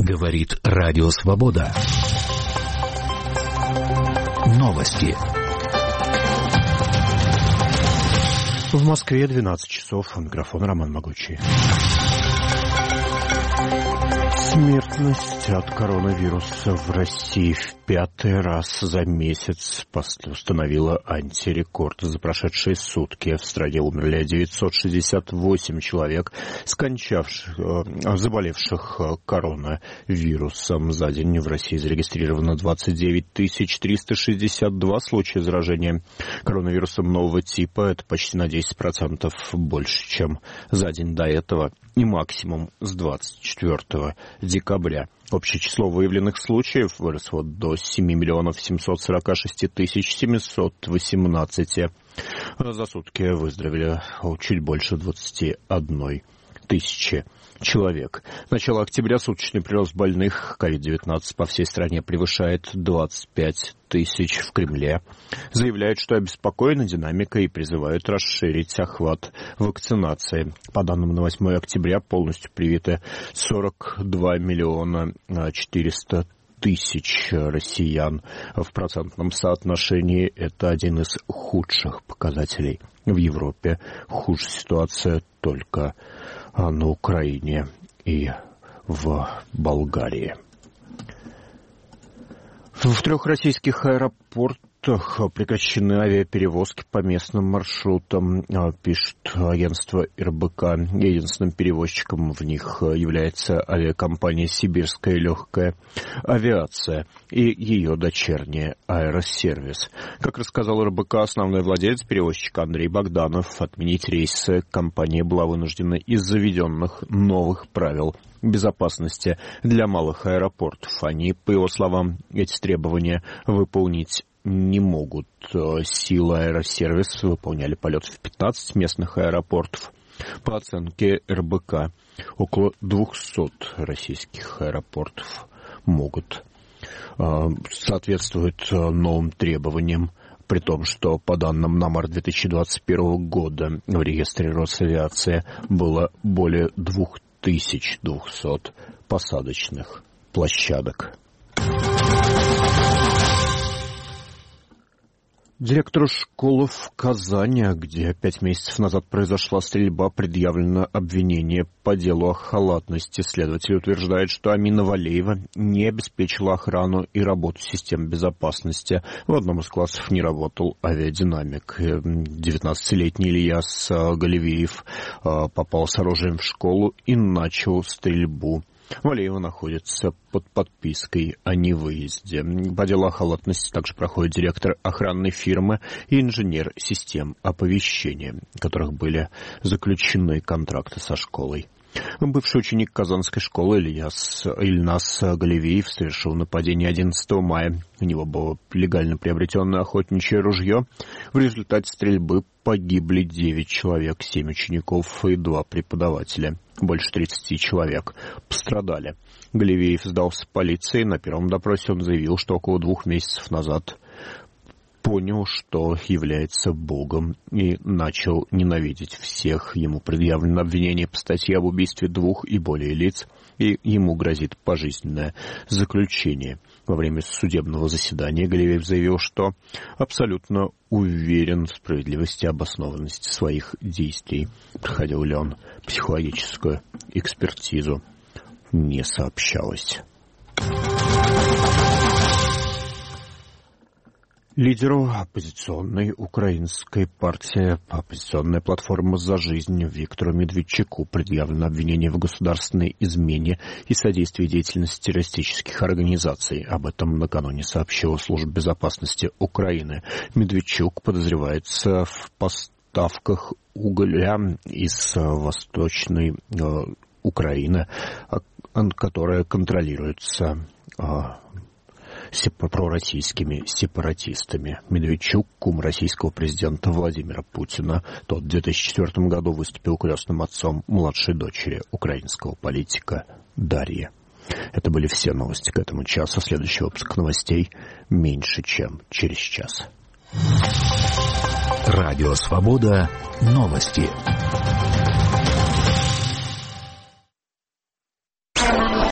Говорит Радио Свобода. Новости. В Москве 12 часов. Микрофон Роман Могучий. Смертность от коронавируса в России в 5-й раз за месяц установила антирекорд. За прошедшие сутки в стране умерли 968 человек, заболевших коронавирусом. За день в России зарегистрировано 29 362 случая заражения коронавирусом нового типа. Это почти на 10% больше, чем за день до этого. И максимум с 24 декабря. Общее число выявленных случаев выросло до 7 746 718. За сутки выздоровели чуть больше 21 тысячи человек. Начало октября суточный прирост больных COVID-19 по всей стране превышает 25 тысяч. В Кремле заявляют, что обеспокоены динамикой и призывают расширить охват вакцинации. По данным на 8 октября полностью привиты 42 миллиона 400 тысяч россиян. В процентном соотношении это один из худших показателей в Европе. Хуже ситуация только на Украине и в Болгарии. В 3 российских аэропортах прекращены авиаперевозки по местным маршрутам, пишет агентство РБК. Единственным перевозчиком в них является авиакомпания «Сибирская легкая авиация» и ее дочерняя «Аэросервис». Как рассказал РБК, основной владелец перевозчика Андрей Богданов, отменить рейсы компания была вынуждена из-за введенных новых правил безопасности для малых аэропортов. Они, по его словам, эти требования выполнить не могут. Силы Аэросервис выполняли полет в 15 местных аэропортов. По оценке РБК, около 200 российских аэропортов могут соответствовать новым требованиям, при том, что по данным на март 2021 года в реестре Росавиации было более 2200 посадочных площадок. Директору школы в Казани, где 5 месяцев назад произошла стрельба, предъявлено обвинение по делу о халатности. Следователь утверждает, что Амина Валеева не обеспечила охрану и работу систем безопасности. В одном из классов не работал авиадинамик. 19-летний Ильяс Галевиев попал с оружием в школу и начал стрельбу. Валеева находится под подпиской о невыезде. По делу о халатности также проходит директор охранной фирмы и инженер систем оповещения, у которых были заключены контракты со школой. Бывший ученик Казанской школы Ильнас Галевиев совершил нападение 11 мая. У него было легально приобретенное охотничье ружье. В результате стрельбы погибли 9 человек, 7 учеников и 2 преподавателя. Больше 30 человек пострадали. Галевиев сдался полиции. На первом допросе он заявил, что около 2 месяцев назад понял, что является Богом, и начал ненавидеть всех. Ему предъявлено обвинение по статье об убийстве 2 и более лиц, и ему грозит пожизненное заключение. Во время судебного заседания Галевиев заявил, что абсолютно уверен в справедливости и обоснованности своих действий. Проходил ли он психологическую экспертизу, не сообщалось. Лидеру оппозиционной украинской партии «Оппозиционная платформа за жизнь» Виктору Медведчуку предъявлено обвинение в государственной измене и содействии деятельности террористических организаций. Об этом накануне сообщила Служба безопасности Украины. Медведчук подозревается в поставках угля из Восточной Украины, которая контролируется пророссийскими сепаратистами. Медведчук — кум российского президента Владимира Путина. Тот в 2004 году выступил крестным отцом младшей дочери украинского политика Дарьи. Это были все новости к этому часу. Следующий выпуск новостей меньше, чем через час. Радио Свобода. Новости.